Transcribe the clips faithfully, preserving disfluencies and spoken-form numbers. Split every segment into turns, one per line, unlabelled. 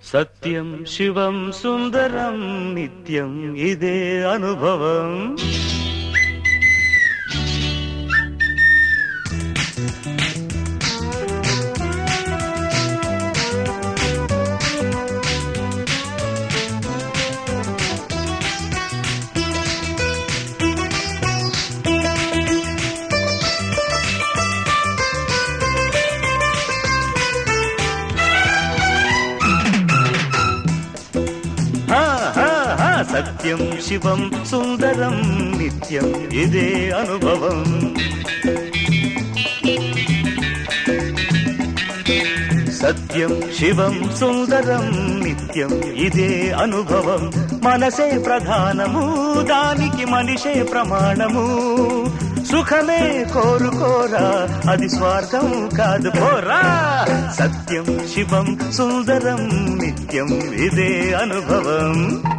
సత్యం శివం సుందరం నిత్యం ఇదే అనుభవం. సత్యం శివం సుందరం నిత్యం ఇదే అనుభవం. సత్యం శివం సుందరం నిత్యం ఇదే అనుభవం. మనసే ప్రధానము, దానికి మనిషే ప్రమాణము. సుఖమే కోరుకోరా, అది స్వార్థం కాదు పోరా. సత్యం శివం సుందరం నిత్యం ఇదే అనుభవం.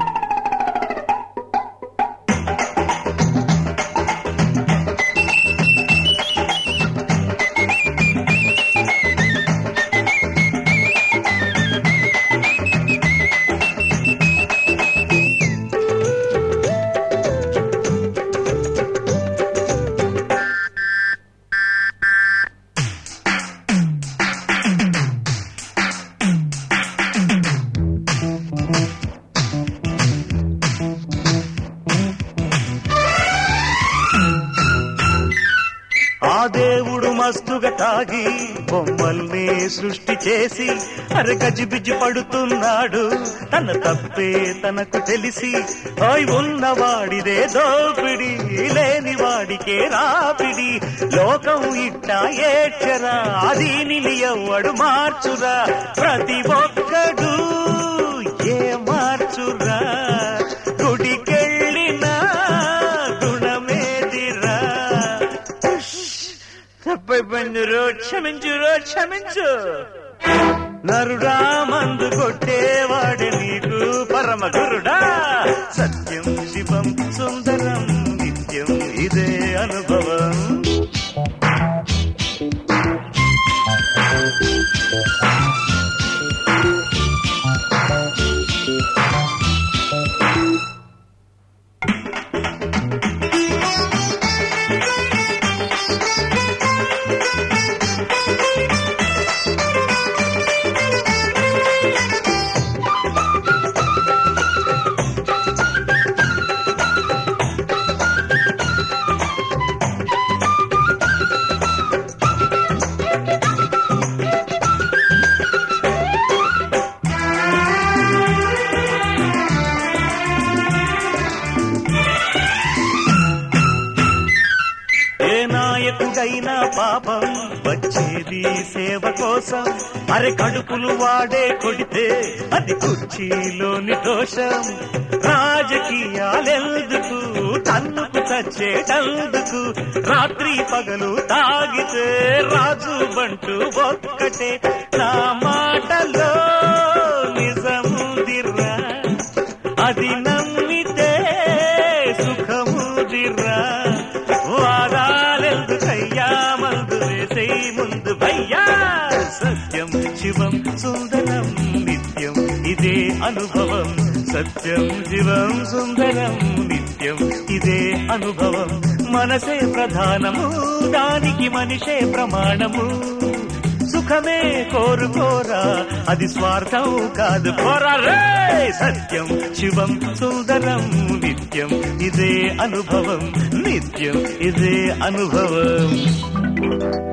ఆ దేవుడు మస్తుగా తాగి బొమ్మల్ని సృష్టి చేసి అరే గజిబిజి పడుతున్నాడు. తన తప్పే తనకు తెలిసి ఓయ్ ఉన్నవాడిదే దోపిడి, లేని వాడికే రాపిడి. లోకం ఇట్టా ఏడ్చరా, అది నిలియవ్వడు మార్చురా. ప్రతి ఒక్కడు ఏ మార్చురా, గుడికెళ్ళినా గుణమేదిరా. తప్పై బంధురో క్షమించురో క్షమించు. నరుడా మందు కొట్టేవాడు నీకు పరమ గురుడా. సత్యం శివం సుందరం నిత్యం ఇదే అనుభవం. నాయకుడైనా పాపం వచ్చేది సేవ కోసం. అరె కడుపులు వాడే కొడితే అది కుర్చీలోని దోషం. రాజకీయాలెందుకు, తన్నుకు చచ్చేటందుకు. రాత్రి పగలు తాగితే రాజు బంటూ ఒక్కటే. నా మాటలో నిజముదిరా, అది నమ్మితే సుఖముదిరా. వాదాలెందుకయ్యా, మందు వేసే ముందు భయ్యా. సత్యం శివం సుందరం నిత్యం ఇదే అనుభవం. సత్యం శివం సుందరం నిత్యం ఇదే అనుభవం. మనసే ప్రధానము, దానికి మనిషే ప్రమాణము. సుఖమే కోరుకోరా, అది స్వార్థం కాదు పోరా రే. సత్యం శివం సుందరం నిత్యం ఇదే అనుభవం. నిత్యం ఇదే అనుభవం.